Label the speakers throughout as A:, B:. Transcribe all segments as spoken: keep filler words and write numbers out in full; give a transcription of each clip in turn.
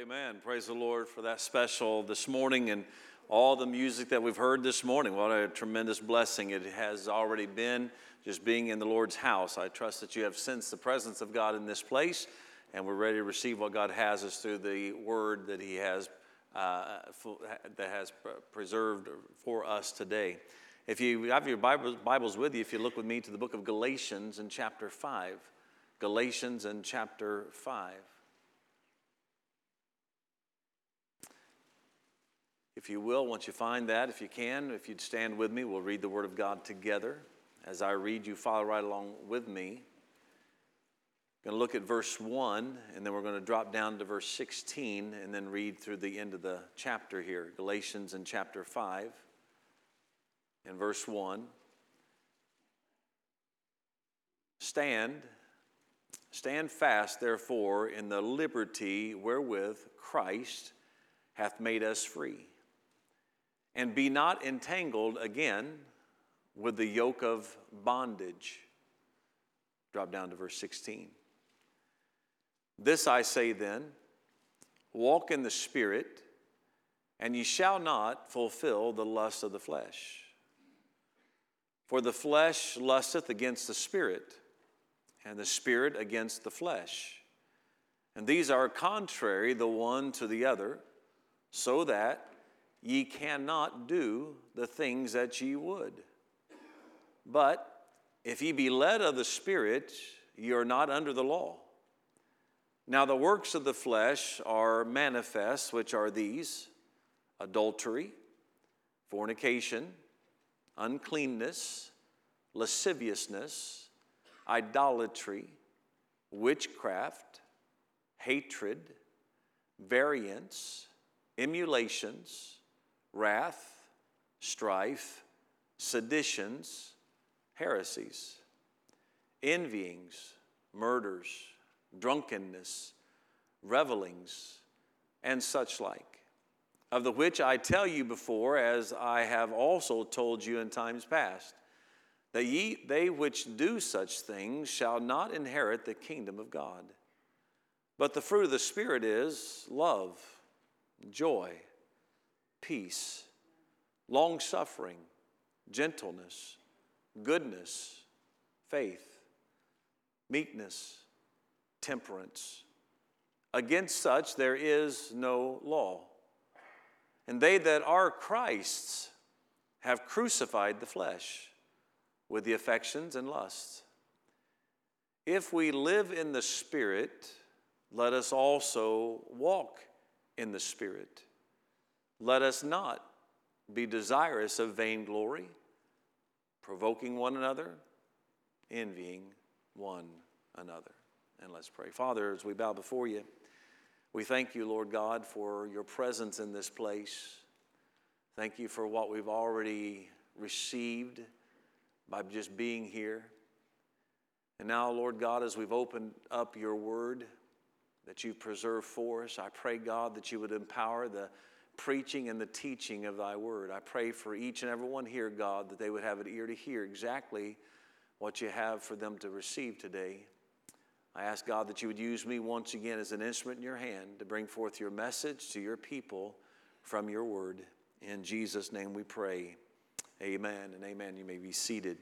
A: Amen. Praise the Lord for that special this morning and all the music that we've heard this morning. What a tremendous blessing it has already been just being in the Lord's house. I trust that you have sensed the presence of God in this place, and we're ready to receive what God has us through the word that He has uh, that has preserved for us today. If you have your Bibles, Bibles with you, if you look with me to the book of Galatians in chapter five. Galatians in chapter five. If you will, once you find that, if you can, if you'd stand with me, we'll read the Word of God together. As I read, you follow right along with me. I'm going to look at verse one, and then we're going to drop down to verse sixteen, and then read through the end of the chapter here. Galatians in chapter five, and verse one. Stand, stand fast, therefore, in the liberty wherewith Christ hath made us free. And be not entangled again with the yoke of bondage. Drop down to verse sixteen. This I say then, walk in the Spirit, and ye shall not fulfill the lust of the flesh. For the flesh lusteth against the Spirit, and the Spirit against the flesh. And these are contrary the one to the other, so that ye cannot do the things that ye would. But if ye be led of the Spirit, ye are not under the law. Now the works of the flesh are manifest, which are these: adultery, fornication, uncleanness, lasciviousness, idolatry, witchcraft, hatred, variance, emulations, wrath, strife, seditions, heresies, envyings, murders, drunkenness, revelings, and such like, of the which I tell you before, as I have also told you in times past, that ye, they which do such things shall not inherit the kingdom of God. But the fruit of the Spirit is love, joy, peace, long-suffering, gentleness, goodness, faith, meekness, temperance. Against such there is no law. And they that are Christ's have crucified the flesh with the affections and lusts. If we live in the Spirit, let us also walk in the Spirit. Let us not be desirous of vainglory, provoking one another, envying one another. And let's pray. Father, as we bow before you, we thank you, Lord God, for your presence in this place. Thank you for what we've already received by just being here. And now, Lord God, as we've opened up your word that you preserve for us, I pray, God, that you would empower the preaching and the teaching of thy word. I pray for each and every one here, God, that they would have an ear to hear exactly what you have for them to receive today. I ask, God, that you would use me once again as an instrument in your hand to bring forth your message to your people from your word. In Jesus' name we pray. Amen and amen. You may be seated.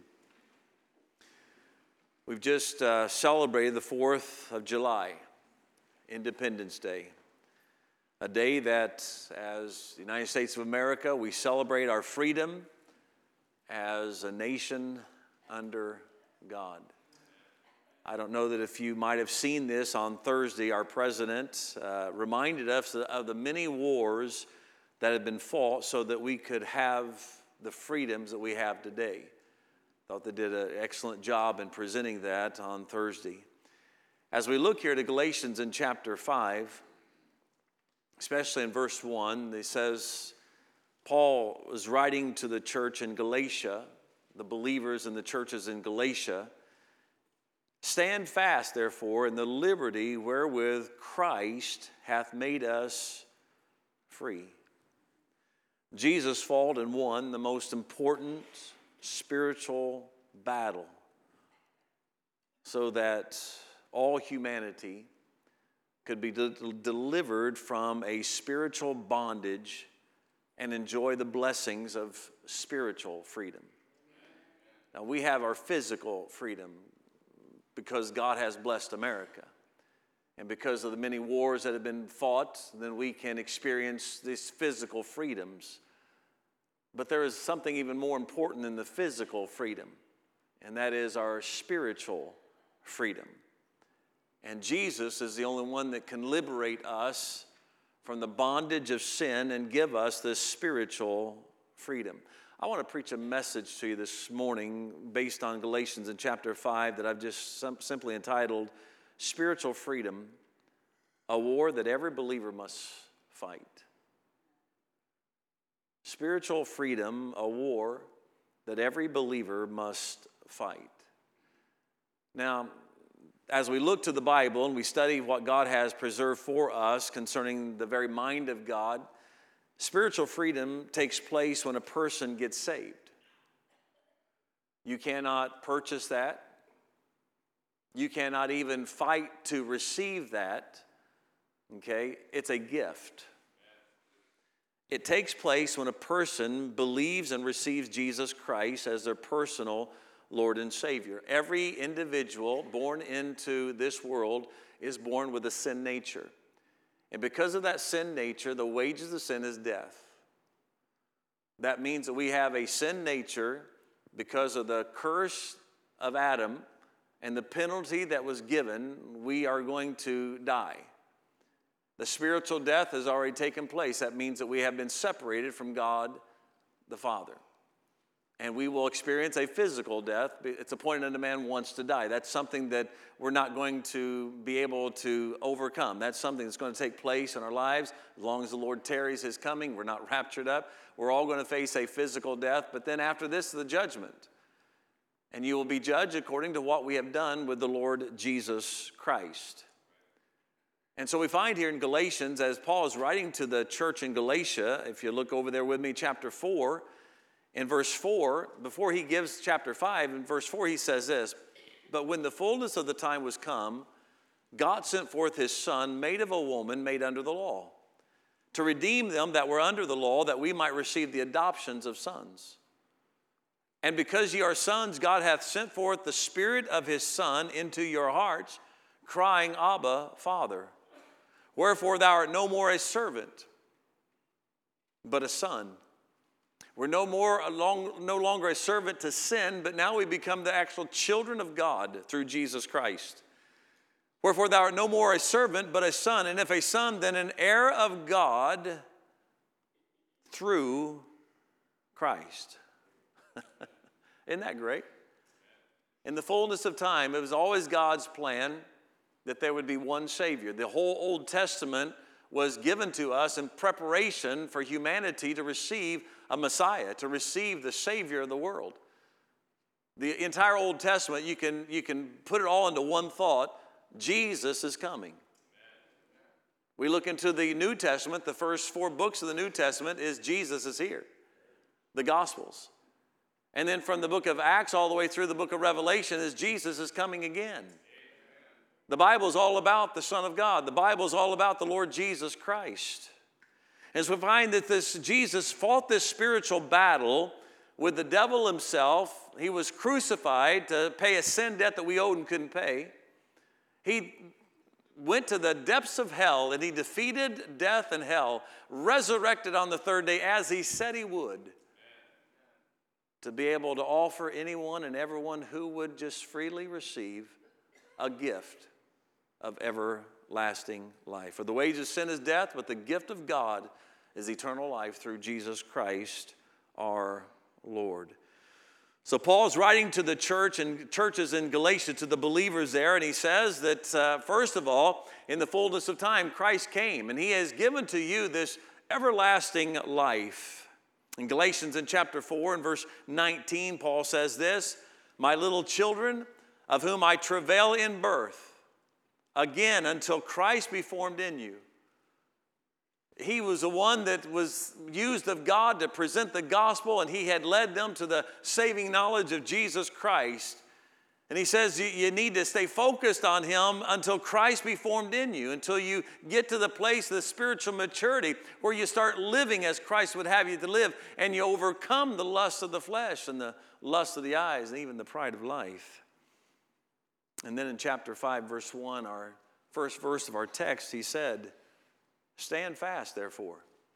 A: We've just uh, celebrated the fourth of July, Independence Day. A day that, as the United States of America, we celebrate our freedom as a nation under God. I don't know that if you might have seen this on Thursday, our president uh, reminded us of the many wars that had been fought so that we could have the freedoms that we have today. Thought they did an excellent job in presenting that on Thursday. As we look here to Galatians in chapter five, especially in verse one, it says, Paul was writing to the church in Galatia, the believers in the churches in Galatia. Stand fast, therefore, in the liberty wherewith Christ hath made us free. Jesus fought and won the most important spiritual battle so that all humanity could be de- delivered from a spiritual bondage and enjoy the blessings of spiritual freedom. Now, we have our physical freedom because God has blessed America. And because of the many wars that have been fought, then we can experience these physical freedoms. But there is something even more important than the physical freedom, and that is our spiritual freedom. And Jesus is the only one that can liberate us from the bondage of sin and give us this spiritual freedom. I want to preach a message to you this morning based on Galatians in chapter five that I've just sim- simply entitled, Spiritual Freedom, a War That Every Believer Must Fight. Spiritual freedom, a war that every believer must fight. Now, as we look to the Bible and we study what God has preserved for us concerning the very mind of God, spiritual freedom takes place when a person gets saved. You cannot purchase that. You cannot even fight to receive that. Okay? It's a gift. It takes place when a person believes and receives Jesus Christ as their personal Lord and Savior. Every individual born into this world is born with a sin nature. And because of that sin nature, the wages of sin is death. That means that we have a sin nature because of the curse of Adam and the penalty that was given, we are going to die. The spiritual death has already taken place. That means that we have been separated from God the Father. And we will experience a physical death. It's appointed unto man once to die. That's something that we're not going to be able to overcome. That's something that's going to take place in our lives. As long as the Lord tarries his coming, we're not raptured up. We're all going to face a physical death. But then after this, the judgment. And you will be judged according to what we have done with the Lord Jesus Christ. And so we find here in Galatians, as Paul is writing to the church in Galatia, if you look over there with me, chapter four, in verse four, before he gives chapter five, in verse four he says this, "But when the fullness of the time was come, God sent forth his Son, made of a woman, made under the law, to redeem them that were under the law, that we might receive the adoptions of sons. And because ye are sons, God hath sent forth the Spirit of his Son into your hearts, crying, Abba, Father. Wherefore thou art no more a servant, but a son." We're no more long, no longer a servant to sin, but now we become the actual children of God through Jesus Christ. Wherefore thou art no more a servant, but a son, and if a son, then an heir of God through Christ. Isn't that great? In the fullness of time, it was always God's plan that there would be one Savior. The whole Old Testament was given to us in preparation for humanity to receive a Messiah, to receive the Savior of the world. The entire Old Testament, you can, you can put it all into one thought: Jesus is coming. We look into the New Testament, the first four books of the New Testament is Jesus is here, the Gospels. And then from the book of Acts all the way through the book of Revelation is Jesus is coming again. The Bible is all about the Son of God. The Bible is all about the Lord Jesus Christ. As we find that this Jesus fought this spiritual battle with the devil himself. He was crucified to pay a sin debt that we owed and couldn't pay. He went to the depths of hell and he defeated death and hell, resurrected on the third day as he said he would, to be able to offer anyone and everyone who would just freely receive a gift of everlasting life. For the wages of sin is death, but the gift of God is eternal life through Jesus Christ our Lord. So Paul's writing to the church and churches in Galatia, to the believers there, and he says that uh, first of all, in the fullness of time, Christ came, and he has given to you this everlasting life. In Galatians in chapter four and verse nineteen, Paul says this, "My little children, of whom I travail in birth, again, until Christ be formed in you." He was the one that was used of God to present the gospel, and he had led them to the saving knowledge of Jesus Christ. And he says you, you need to stay focused on him until Christ be formed in you, until you get to the place of the spiritual maturity where you start living as Christ would have you to live, and you overcome the lust of the flesh and the lust of the eyes and even the pride of life. And then in chapter five, verse one, our first verse of our text, he said, stand fast, therefore.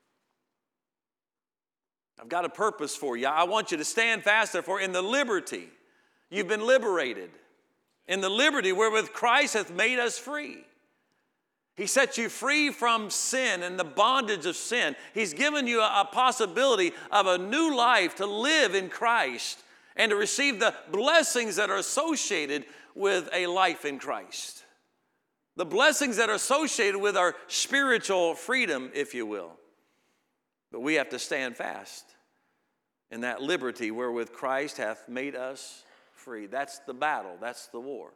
A: I've got a purpose for you. I want you to stand fast, therefore, in the liberty. You've been liberated. In the liberty wherewith Christ hath made us free. He set you free from sin and the bondage of sin. He's given you a, a possibility of a new life to live in Christ and to receive the blessings that are associated with a life in Christ. The blessings that are associated with our spiritual freedom, if you will. But we have to stand fast in that liberty wherewith Christ hath made us free. That's the battle. That's the war.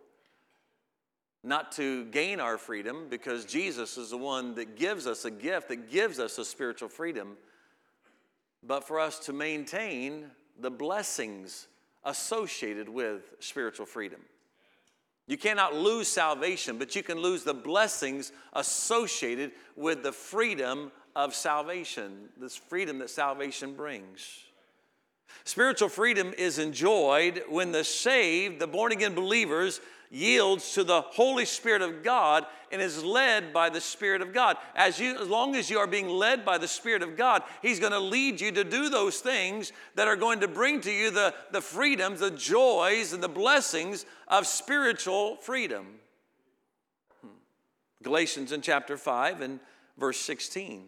A: Not to gain our freedom, because Jesus is the one that gives us a gift, that gives us a spiritual freedom, but for us to maintain the blessings associated with spiritual freedom. You cannot lose salvation, but you can lose the blessings associated with the freedom of salvation, this freedom that salvation brings. Spiritual freedom is enjoyed when the saved, the born-again believers, yields to the Holy Spirit of God and is led by the Spirit of God. As you, as long as you are being led by the Spirit of God, He's going to lead you to do those things that are going to bring to you the, the freedoms, the joys, and the blessings of spiritual freedom. Hmm. Galatians in chapter five and verse sixteen.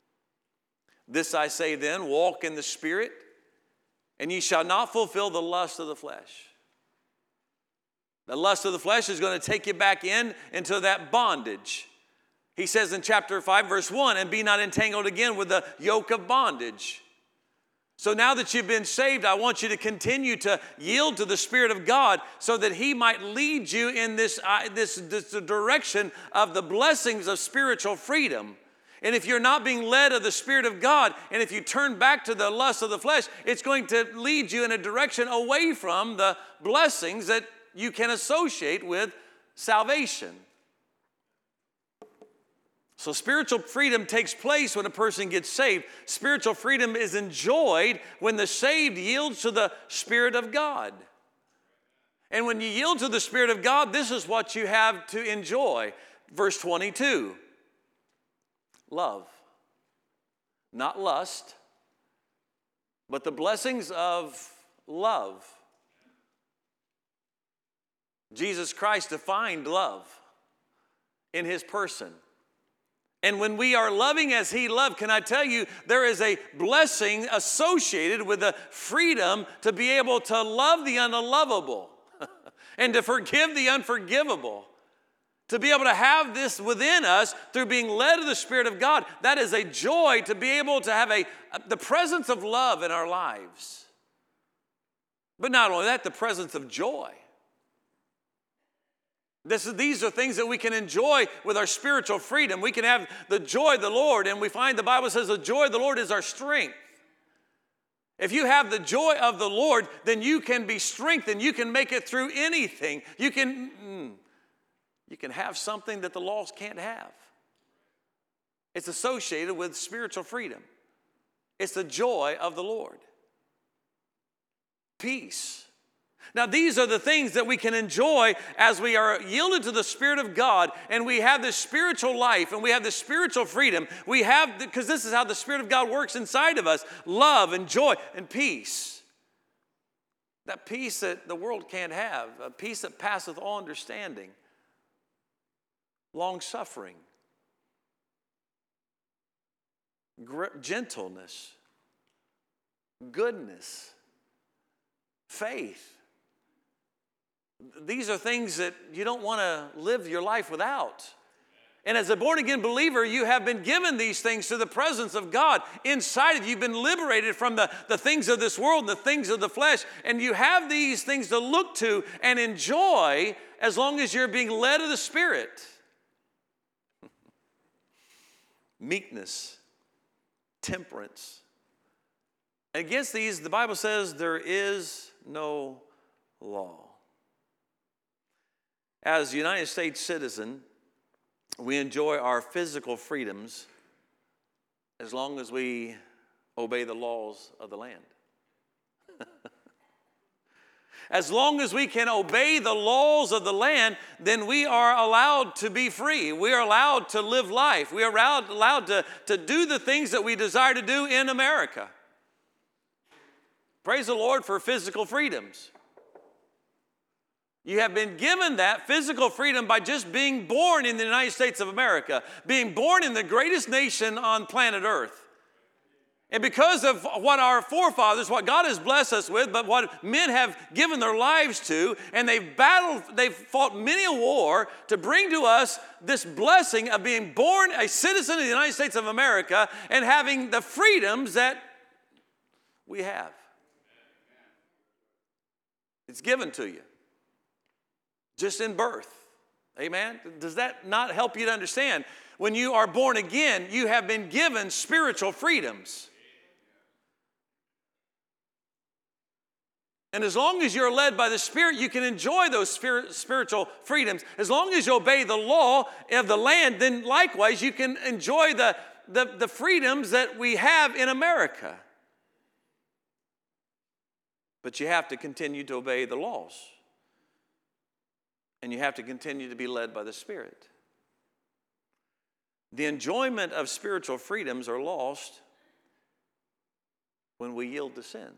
A: This I say then, walk in the Spirit, and ye shall not fulfill the lust of the flesh. The lust of the flesh is going to take you back in into that bondage. He says in chapter five, verse one, and be not entangled again with the yoke of bondage. So now that you've been saved, I want you to continue to yield to the Spirit of God so that He might lead you in this, uh, this, this direction of the blessings of spiritual freedom. And if you're not being led of the Spirit of God, and if you turn back to the lust of the flesh, it's going to lead you in a direction away from the blessings that you can associate with salvation. So spiritual freedom takes place when a person gets saved. Spiritual freedom is enjoyed when the saved yields to the Spirit of God. And when you yield to the Spirit of God, this is what you have to enjoy. Verse twenty-two. Love. Not lust, but the blessings of love. Jesus Christ defined love in His person. And when we are loving as He loved, can I tell you, there is a blessing associated with the freedom to be able to love the unlovable and to forgive the unforgivable. To be able to have this within us through being led of the Spirit of God, that is a joy to be able to have a, the presence of love in our lives. But not only that, the presence of joy. This is, these are things that we can enjoy with our spiritual freedom. We can have the joy of the Lord, and we find the Bible says the joy of the Lord is our strength. If you have the joy of the Lord, then you can be strengthened. You can make it through anything. You can, mm, you can have something that the lost can't have. It's associated with spiritual freedom. It's the joy of the Lord. Peace. Now, these are the things that we can enjoy as we are yielded to the Spirit of God, and we have this spiritual life, and we have this spiritual freedom. We have, because this is how the Spirit of God works inside of us, love and joy and peace. That peace that the world can't have, a peace that passeth all understanding. Long-suffering. Gentleness. Goodness. Faith. These are things that you don't want to live your life without. And as a born-again believer, you have been given these things to the presence of God inside of you. You've been liberated from the, the things of this world and the things of the flesh. And you have these things to look to and enjoy as long as you're being led of the Spirit. Meekness, temperance. Against these, the Bible says there is no law. As United States citizen, we enjoy our physical freedoms as long as we obey the laws of the land. As long as we can obey the laws of the land, then we are allowed to be free. We are allowed to live life. We are allowed, allowed to, to do the things that we desire to do in America. Praise the Lord for physical freedoms. You have been given that physical freedom by just being born in the United States of America, being born in the greatest nation on planet Earth. And because of what our forefathers, what God has blessed us with, but what men have given their lives to, and they've battled, they've fought many a war to bring to us this blessing of being born a citizen of the United States of America and having the freedoms that we have. It's given to you. Just in birth. Amen? Does that not help you to understand? When you are born again, you have been given spiritual freedoms. And as long as you're led by the Spirit, you can enjoy those spirit, spiritual freedoms. As long as you obey the law of the land, then likewise you can enjoy the, the, the freedoms that we have in America. But you have to continue to obey the laws. And you have to continue to be led by the Spirit. The enjoyment of spiritual freedoms are lost when we yield to sin.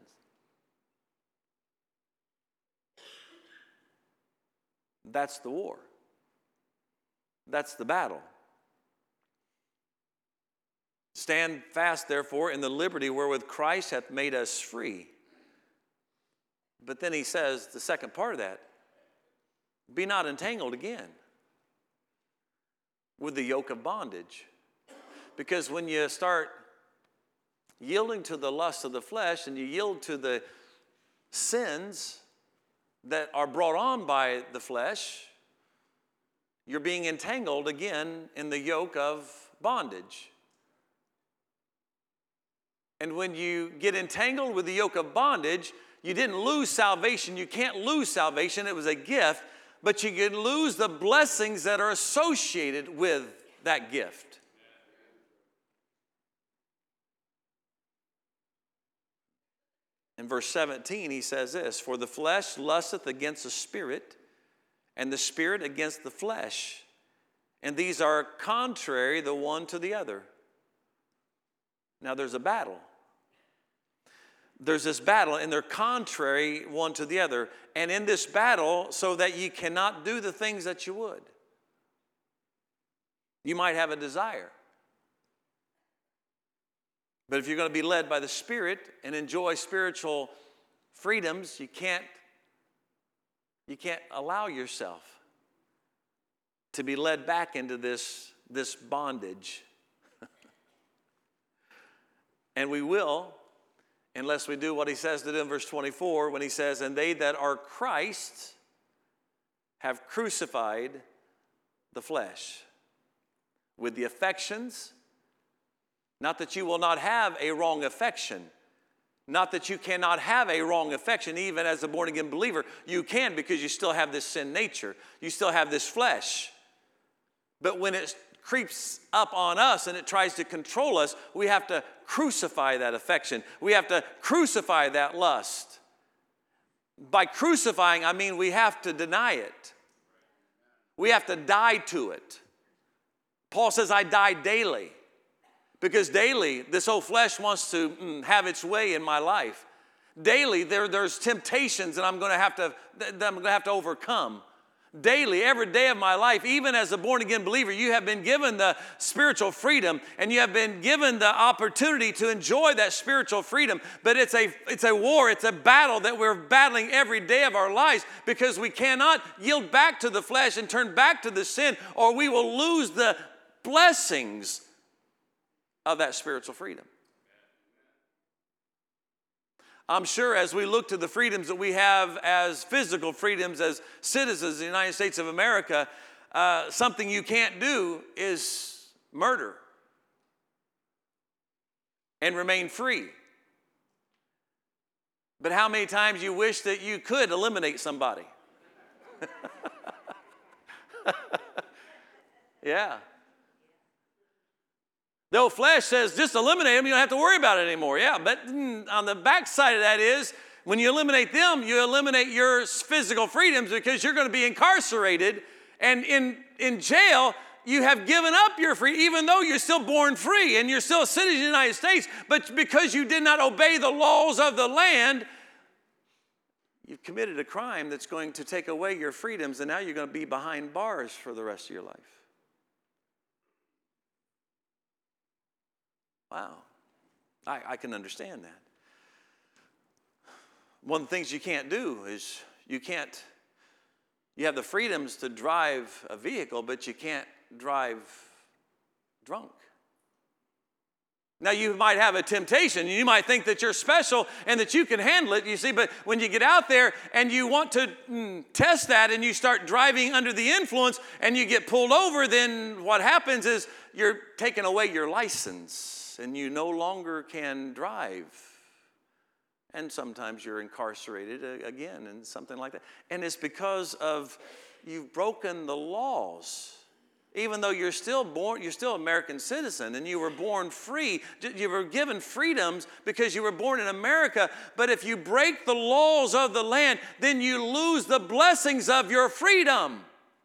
A: That's the war. That's the battle. Stand fast, therefore, in the liberty wherewith Christ hath made us free. But then he says, the second part of that, be not entangled again with the yoke of bondage. Because when you start yielding to the lust of the flesh and you yield to the sins that are brought on by the flesh, you're being entangled again in the yoke of bondage. And when you get entangled with the yoke of bondage, you didn't lose salvation. You can't lose salvation. It was a gift. But you can lose the blessings that are associated with that gift. In verse seventeen, he says this, for the flesh lusteth against the spirit, and the spirit against the flesh. And these are contrary the one to the other. Now there's a battle. There's this battle, and they're contrary one to the other. And in this battle, so that you cannot do the things that you would. You might have a desire. But if you're going to be led by the Spirit and enjoy spiritual freedoms, you can't, you can't allow yourself to be led back into this, this bondage. And we will, unless we do what he says to do in verse twenty-four, when he says, and they that are Christ have crucified the flesh with the affections. Not that you will not have a wrong affection. Not that you cannot have a wrong affection, even as a born-again believer. You can, because you still have this sin nature. You still have this flesh. But when it creeps up on us and it tries to control us, we have to crucify that affection. We have to crucify that lust. By crucifying, I mean we have to deny it. We have to die to it. Paul says, I die daily. Because daily, this old flesh wants to mm, have its way in my life. Daily, there, there's temptations that I'm going to have to that I'm going to have to overcome. Daily, every day of my life, even as a born-again believer, you have been given the spiritual freedom, and you have been given the opportunity to enjoy that spiritual freedom. But it's a, it's a war, it's a battle that we're battling every day of our lives, because we cannot yield back to the flesh and turn back to the sin, or we will lose the blessings of that spiritual freedom. I'm sure as we look to the freedoms that we have as physical freedoms as citizens of the United States of America, uh, something you can't do is murder and remain free. But how many times you wish that you could eliminate somebody? Yeah. The old flesh says, just eliminate them, you don't have to worry about it anymore. Yeah, but on the backside of that is, when you eliminate them, you eliminate your physical freedoms because you're going to be incarcerated. And in, in jail, you have given up your freedom, even though you're still born free and you're still a citizen of the United States. But because you did not obey the laws of the land, you've committed a crime that's going to take away your freedoms, and now you're going to be behind bars for the rest of your life. Wow. I, I can understand that. One of the things you can't do is you can't, you have the freedoms to drive a vehicle, but you can't drive drunk. Now, you might have a temptation, and you might think that you're special and that you can handle it, you see, but when you get out there and you want to mm, test that and you start driving under the influence and you get pulled over, then what happens is you're taking away your license and you no longer can drive. And sometimes you're incarcerated again and something like that. And it's because of you've broken the laws. Even though you're still born, you're still an American citizen and you were born free. You were given freedoms because you were born in America. But if you break the laws of the land, then you lose the blessings of your freedom.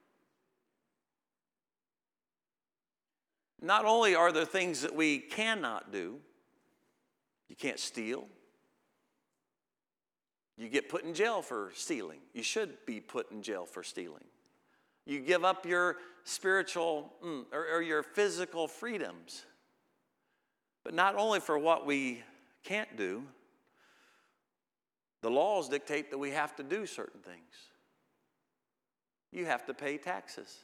A: Not only are there things that we cannot do, you can't steal. You get put in jail for stealing. You should be put in jail for stealing. You give up your spiritual mm, or, or your physical freedoms. But not only for what we can't do, the laws dictate that we have to do certain things. You have to pay taxes.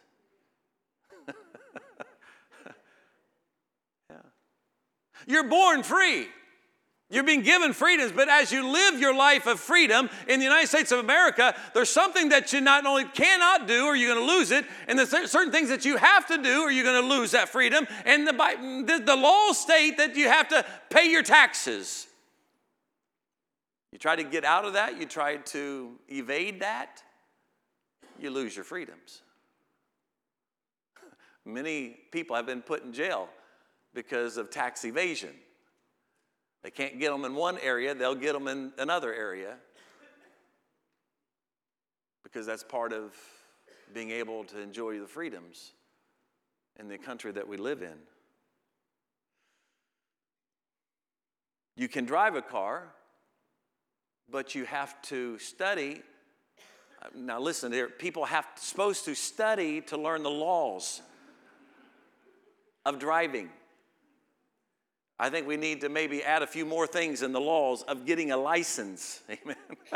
A: Yeah. You're born free. You're being given freedoms, but as you live your life of freedom in the United States of America, there's something that you not only cannot do or you're going to lose it, and there's certain things that you have to do or you're going to lose that freedom. And the, the, the laws state that you have to pay your taxes. You try to get out of that, you try to evade that, you lose your freedoms. Many people have been put in jail because of tax evasion. They can't get them in one area, they'll get them in another area. Because that's part of being able to enjoy the freedoms in the country that we live in. You can drive a car, but you have to study. Now listen, there, people have supposed to study to learn the laws of driving. I think we need to maybe add a few more things in the laws of getting a license. Amen.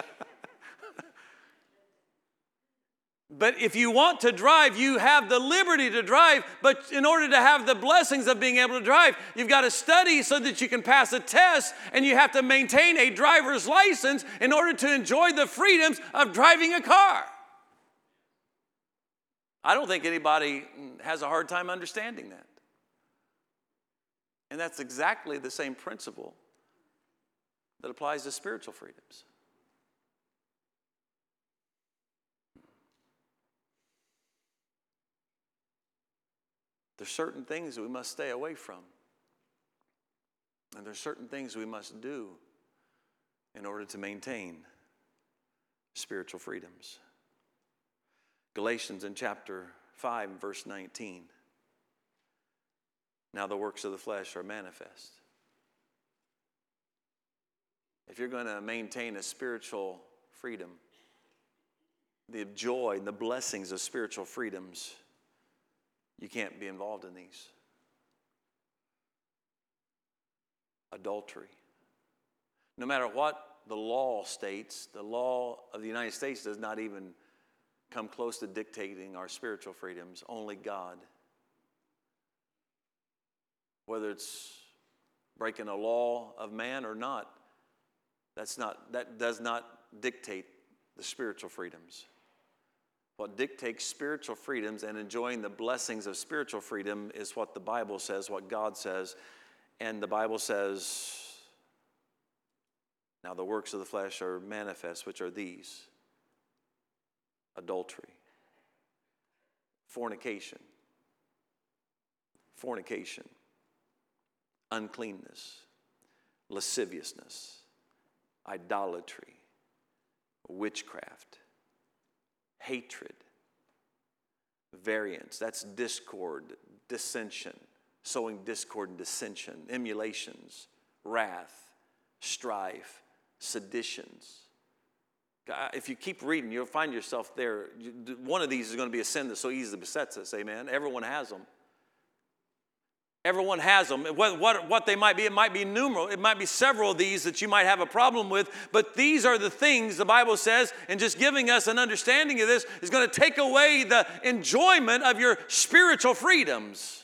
A: But if you want to drive, you have the liberty to drive. But in order to have the blessings of being able to drive, you've got to study so that you can pass a test, and you have to maintain a driver's license in order to enjoy the freedoms of driving a car. I don't think anybody has a hard time understanding that. And that's exactly the same principle that applies to spiritual freedoms. There's certain things that we must stay away from. And there's certain things we must do in order to maintain spiritual freedoms. Galatians in chapter five, verse nineteen. Now the works of the flesh are manifest. If you're going to maintain a spiritual freedom, the joy and the blessings of spiritual freedoms, you can't be involved in these. Adultery. No matter what the law states, the law of the United States does not even come close to dictating our spiritual freedoms. Only God. Whether it's breaking a law of man or not, that's not, that does not dictate the spiritual freedoms. What dictates spiritual freedoms and enjoying the blessings of spiritual freedom is what the Bible says, what God says. And the Bible says, now the works of the flesh are manifest, which are these: adultery, fornication, fornication, uncleanness, lasciviousness, idolatry, witchcraft, hatred, variance, that's discord, dissension, sowing discord and dissension, emulations, wrath, strife, seditions. If you keep reading, you'll find yourself there. One of these is going to be a sin that so easily besets us, amen? Everyone has them. Everyone has them. What, what, what they might be, it might be numerous. It might be several of these that you might have a problem with. But these are the things the Bible says, and just giving us an understanding of this is going to take away the enjoyment of your spiritual freedoms.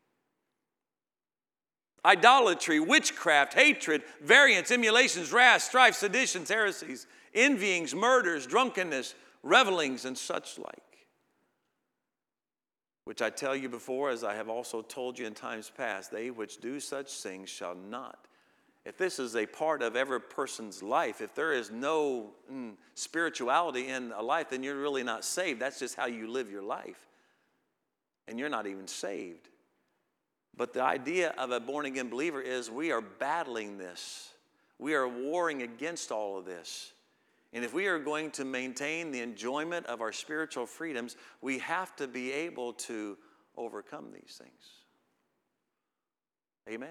A: Idolatry, witchcraft, hatred, variance, emulations, wrath, strife, seditions, heresies, envyings, murders, drunkenness, revelings, and such like. Which I tell you before, as I have also told you in times past, they which do such things shall not. If this is a part of every person's life, if there is no mm, spirituality in a life, then you're really not saved. That's just how you live your life. And you're not even saved. But the idea of a born-again believer is we are battling this. We are warring against all of this. And if we are going to maintain the enjoyment of our spiritual freedoms, we have to be able to overcome these things. Amen.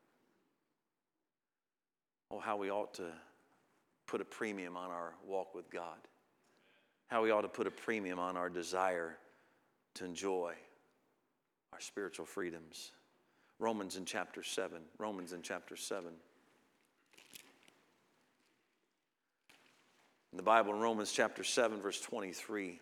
A: Oh, how we ought to put a premium on our walk with God. How we ought to put a premium on our desire to enjoy our spiritual freedoms. Romans in chapter seven. Romans in chapter seven. In the Bible, in Romans chapter seven, verse twenty-three,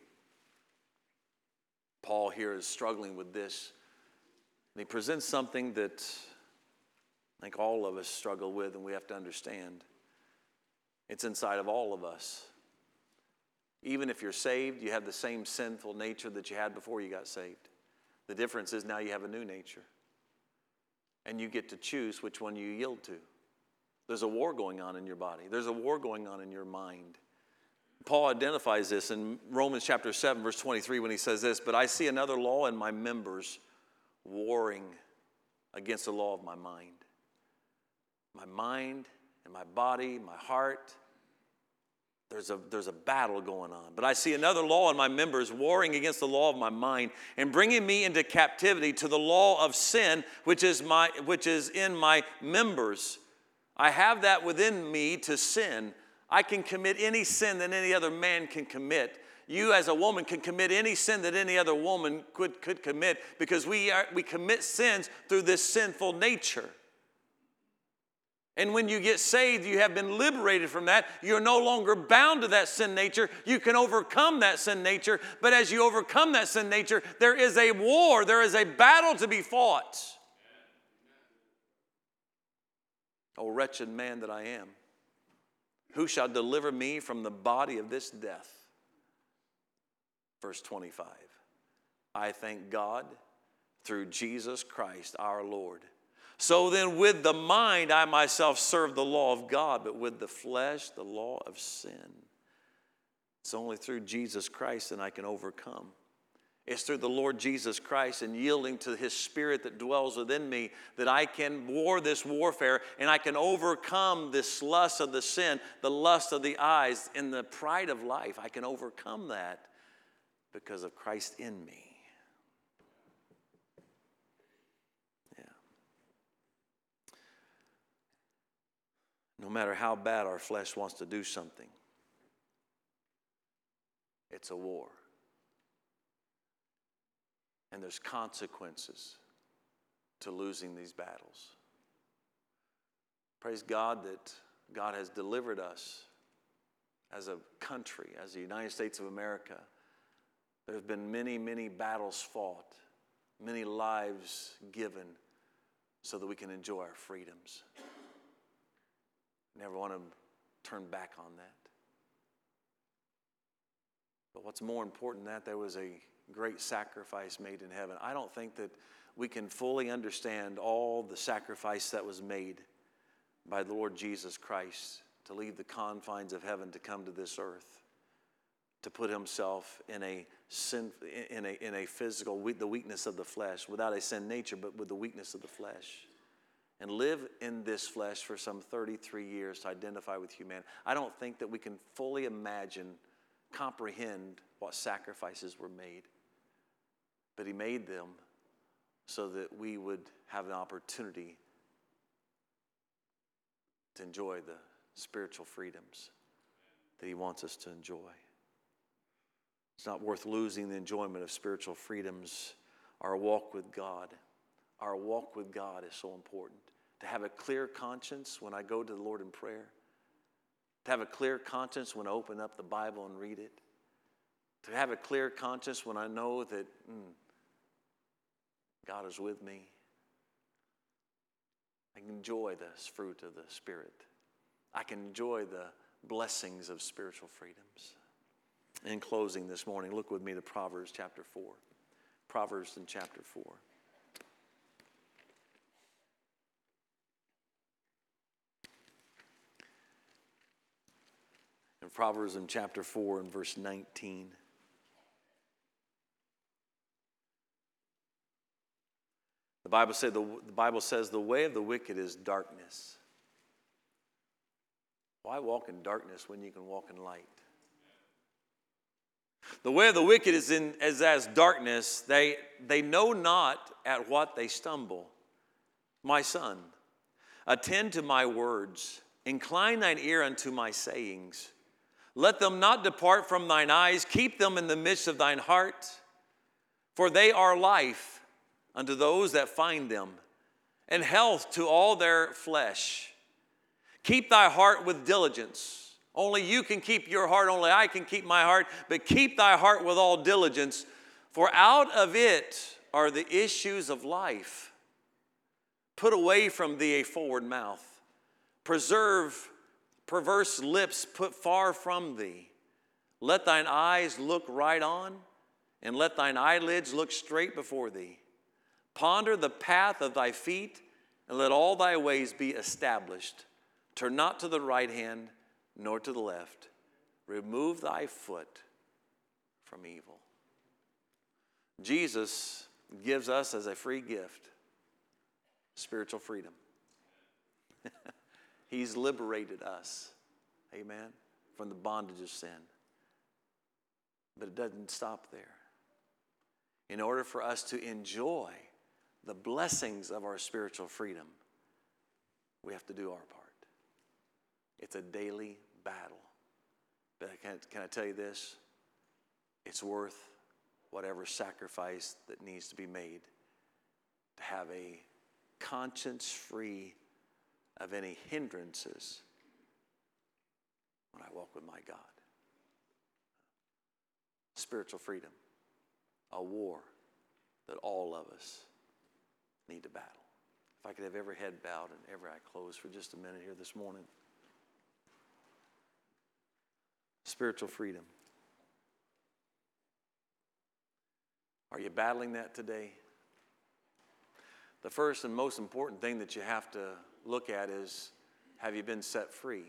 A: Paul here is struggling with this. And he presents something that I think all of us struggle with and we have to understand. It's inside of all of us. Even if you're saved, you have the same sinful nature that you had before you got saved. The difference is now you have a new nature. And you get to choose which one you yield to. There's a war going on in your body. There's a war going on in your mind. Paul identifies this in Romans chapter seven, verse twenty-three, when he says this, "But I see another law in my members, warring against the law of my mind." My mind and my body, my heart, there's a, there's a battle going on. "But I see another law in my members, warring against the law of my mind, and bringing me into captivity to the law of sin, which is my, which is in my members. I have that within me to sin. I can commit any sin that any other man can commit. You as a woman can commit any sin that any other woman could, could commit because we, are, we commit sins through this sinful nature. And when you get saved, you have been liberated from that. You're no longer bound to that sin nature. You can overcome that sin nature. But as you overcome that sin nature, there is a war. There is a battle to be fought. O wretched man that I am, who shall deliver me from the body of this death? Verse twenty-five. I thank God through Jesus Christ our Lord. So then with the mind I myself serve the law of God, but with the flesh the law of sin. It's only through Jesus Christ that I can overcome. It's through the Lord Jesus Christ and yielding to His Spirit that dwells within me that I can war this warfare and I can overcome this lust of the sin, the lust of the eyes, and the pride of life. I can overcome that because of Christ in me. Yeah. No matter how bad our flesh wants to do something, it's a war. And there's consequences to losing these battles. Praise God that God has delivered us as a country, as the United States of America. There have been many, many battles fought, many lives given so that we can enjoy our freedoms. Never want to turn back on that. But what's more important than that, there was a great sacrifice made in heaven. I don't think that we can fully understand all the sacrifice that was made by the Lord Jesus Christ to leave the confines of heaven to come to this earth, to put Himself in a sin, in a, in a physical, the weakness of the flesh, without a sin nature, but with the weakness of the flesh. And live in this flesh for some thirty-three years to identify with humanity. I don't think that we can fully imagine, comprehend what sacrifices were made. But he made them so that we would have an opportunity to enjoy the spiritual freedoms that he wants us to enjoy. It's not worth losing the enjoyment of spiritual freedoms. Our walk with God, our walk with God is so important. To have a clear conscience when I go to the Lord in prayer. To have a clear conscience when I open up the Bible and read it. To have a clear conscience when I know that mm, God is with me. I can enjoy this fruit of the Spirit. I can enjoy the blessings of spiritual freedoms. In closing this morning, look with me to Proverbs chapter four. Proverbs in chapter four. In Proverbs in chapter four and verse nineteen. The Bible said the, the Bible says the way of the wicked is darkness. Why walk in darkness when you can walk in light? The way of the wicked is in is as darkness. They they know not at what they stumble. My son, attend to my words. Incline thine ear unto my sayings. Let them not depart from thine eyes. Keep them in the midst of thine heart. For they are life unto those that find them, and health to all their flesh. Keep thy heart with diligence. Only you can keep your heart. Only I can keep my heart. But keep thy heart with all diligence. For out of it are the issues of life. Put away from thee a forward mouth. Preserve perverse lips, put far from thee. Let thine eyes look right on, and let thine eyelids look straight before thee. Ponder the path of thy feet, and let all thy ways be established. Turn not to the right hand, nor to the left. Remove thy foot from evil. Jesus gives us as a free gift spiritual freedom. He's liberated us, amen, from the bondage of sin. But it doesn't stop there. In order for us to enjoy the blessings of our spiritual freedom, we have to do our part. It's a daily battle. But can, can I tell you this? It's worth whatever sacrifice that needs to be made to have a conscience-free of any hindrances when I walk with my God. Spiritual freedom, a war that all of us need to battle. If I could have every head bowed and every eye closed for just a minute here this morning. Spiritual freedom. Are you battling that today? The first and most important thing that you have to look at is, have you been set free?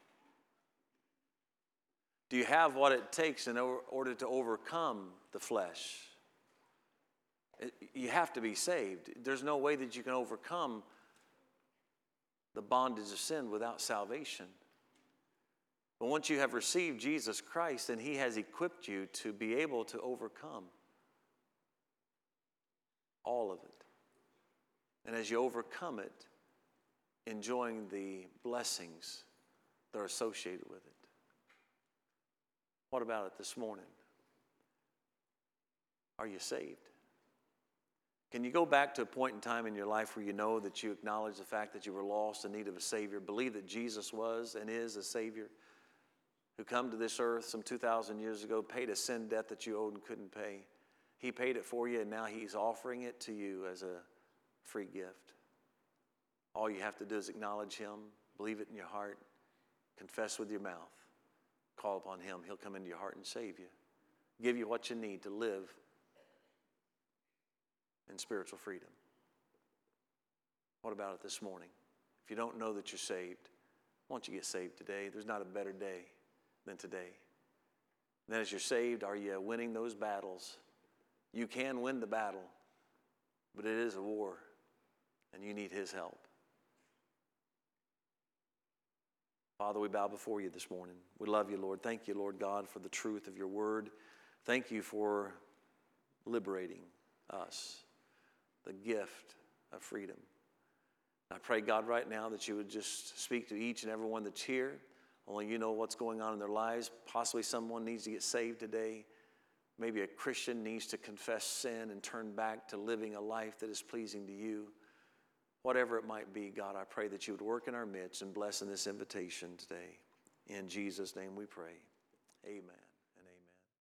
A: Do you have what it takes in order to overcome the flesh? It, you have to be saved. There's no way that you can overcome the bondage of sin without salvation. But once you have received Jesus Christ, then He has equipped you to be able to overcome all of it. And as you overcome it, enjoying the blessings that are associated with it. What about it this morning? Are you saved? Can you go back to a point in time in your life where you know that you acknowledge the fact that you were lost in need of a Savior, believe that Jesus was and is a Savior who come to this earth some two thousand years ago, paid a sin debt that you owed and couldn't pay. He paid it for you, and now He's offering it to you as a free gift. All you have to do is acknowledge Him, believe it in your heart, confess with your mouth, call upon Him. He'll come into your heart and save you, give you what you need to live in spiritual freedom. What about it this morning? If you don't know that you're saved, why don't you get saved today? There's not a better day than today. And then as you're saved, are you winning those battles? You can win the battle, but it is a war, and you need his help. Father, we bow before you this morning. We love you, Lord. Thank you, Lord God, for the truth of your word. Thank you for liberating us, the gift of freedom. I pray, God, right now that you would just speak to each and every one that's here. Only you know what's going on in their lives. Possibly someone needs to get saved today. Maybe a Christian needs to confess sin and turn back to living a life that is pleasing to you. Whatever it might be, God, I pray that you would work in our midst and bless in this invitation today. In Jesus' name we pray. Amen.